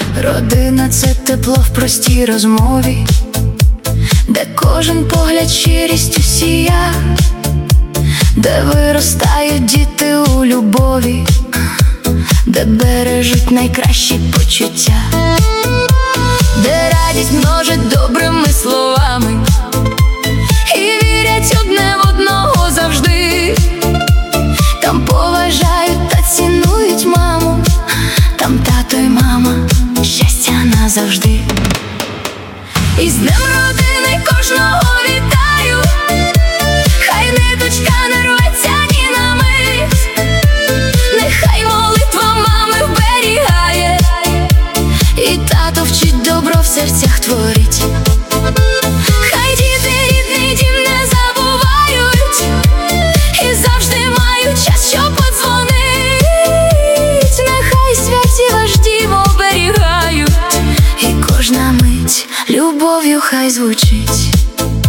Родина – це тепло в простій розмові, де кожен погляд щирістю сія, де виростають діти у любові, де бережуть найкращі почуття, де радість множить добрими словами і вірять одне в одного завжди. Там поважають та цінують маму, там тато й мама, щастя назавжди. І з днем родини кожного вітаю, хай ниточка не рветься ні на мить, нехай молитва мами вберігає, і тато вчить добро в серцях творить. Хай діти рідний дім не забувають, і завжди мають час, щоб подзвонить. Нехай святі ваш дім оберігають, і кожна мить любов'ю хай звучить.